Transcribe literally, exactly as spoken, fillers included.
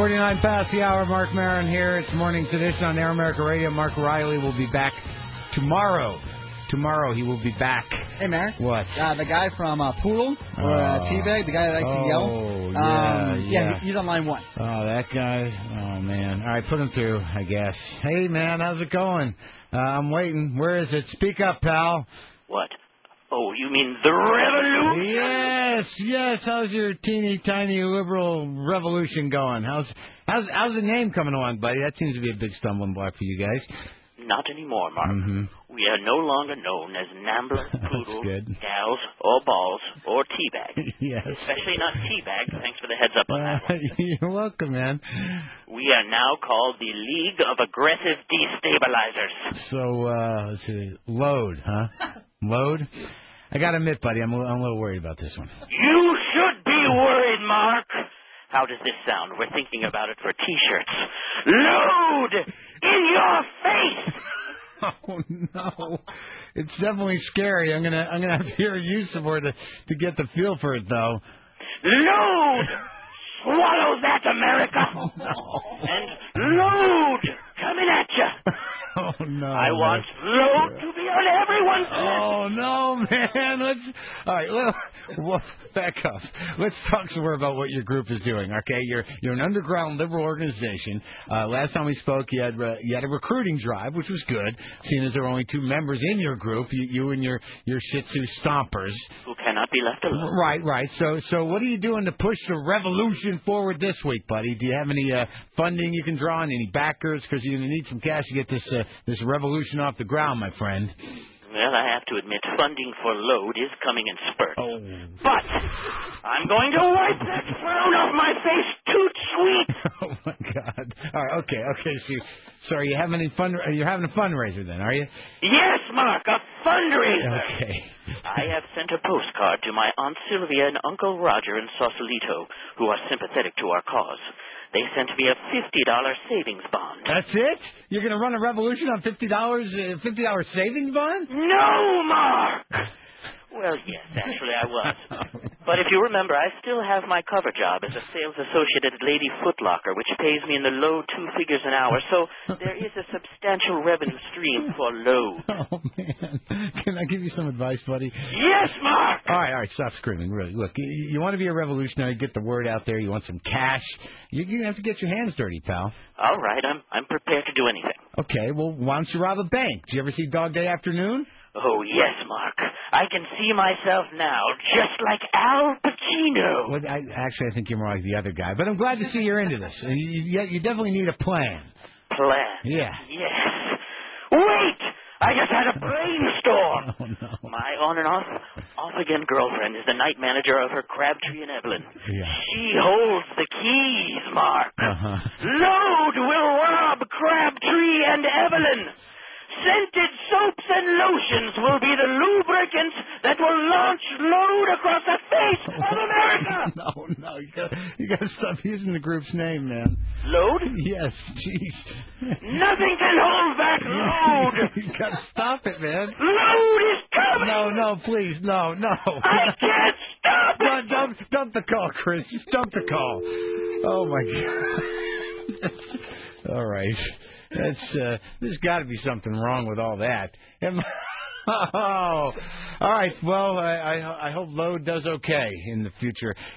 forty-nine past the hour. Mark Maron here. It's Morning's Edition on Air America Radio. Mark Riley will be back tomorrow. Tomorrow he will be back. Hey, Maron. What? Uh, the guy from uh, Poodle, or uh, Teabag, the guy that likes oh, to yell. Oh, um, yeah, yeah. He's on line one. Oh, that guy. Oh, man. All right, put him through, I guess. Hey, man, how's it going? Uh, I'm waiting. Where is it? Speak up, pal. What? Oh, you mean the revolution? Yes, yes. How's your teeny tiny liberal revolution going? How's how's how's the name coming along, buddy? That seems to be a big stumbling block for you guys. Not anymore, Mark. Mm-hmm. We are no longer known as Nambler, Poodle, good. Gals, or Balls, or Teabag. Yes. Especially not Teabag. Thanks for the heads up on that one. You're welcome, man. We are now called the League of Aggressive Destabilizers. So, uh, let's see. Load, huh? Load? I gotta admit, buddy, I'm a, I'm a little worried about this one. You should be worried, Mark. How does this sound? We're thinking about it for T-shirts. Load in your face. Oh no, it's definitely scary. I'm gonna I'm gonna have to hear a use of it to to get the feel for it, though. Load. Swallow that, America. Oh no. And load coming at you. Oh no. I want load to be on everyone's list. Oh no, man. Let's all right. Let's, well, back up. Let's talk some more about what your group is doing. Okay, you're you're an underground liberal organization. Uh, last time we spoke, you had uh, you had a recruiting drive, which was good. Seeing as there are only two members in your group, you, you and your your Shih Tzu stompers, who cannot be left alone. Right, right. So so what are you doing to push the revolution forward this week, buddy? Do you have any uh, funding you can draw on? Any backers? Because you're gonna need some cash to get this uh, this revolution off the ground, my friend. Well, I have to admit, funding for Load is coming in spurts. Oh. But I'm going to wipe that frown off my face, toot sweet. Oh my God! All right, okay, okay. So, so are you having any fun? You're having a fundraiser then, are you? Yes, Mark, a fundraiser. Okay. I have sent a postcard to my Aunt Sylvia and Uncle Roger in Sausalito, who are sympathetic to our cause. They sent me a fifty dollar savings bond. That's it? You're going to run a revolution on fifty dollars, uh, fifty dollar savings bond? No, Mark! Well, yes, actually I was. But if you remember, I still have my cover job as a sales associate at Lady Foot Locker, which pays me in the low two figures an hour, so there is a substantial revenue stream for Load. Oh, man. Can I give you some advice, buddy? Yes, Mark! All right, all right, stop screaming, really. Look, you, you want to be a revolutionary, get the word out there, you want some cash, you, you have to get your hands dirty, pal. All right, I'm, I'm prepared to do anything. Okay, well, why don't you rob a bank? Did you ever see Dog Day Afternoon? Oh, yes, Mark. I can see myself now, just like Al Pacino. Well, I, actually, I think you're more like the other guy. But I'm glad to see you're into this. You, you, you definitely need a plan. Plan? Yeah. Yes. Wait! I just had a brainstorm. Oh, no. My on and off, off again girlfriend is the night manager of her Crabtree and Evelyn. Yeah. She holds the keys, Mark. Uh-huh. Load will rob Crabtree and Evelyn. Scented soaps and lotions will be the lubricants that will launch Load across the face of America. No, no, you got you got to stop using the group's name, man. Load? Yes, jeez. Nothing can hold back Load. You got to stop it, man. Load is coming. No, no, please, no, no. I can't stop it. No, dump, dump the call, Chris. Just dump the call. Oh my God. All right. That's uh, there's got to be something wrong with all that. Am- oh, all right. Well, I, I I hope Load does okay in the future.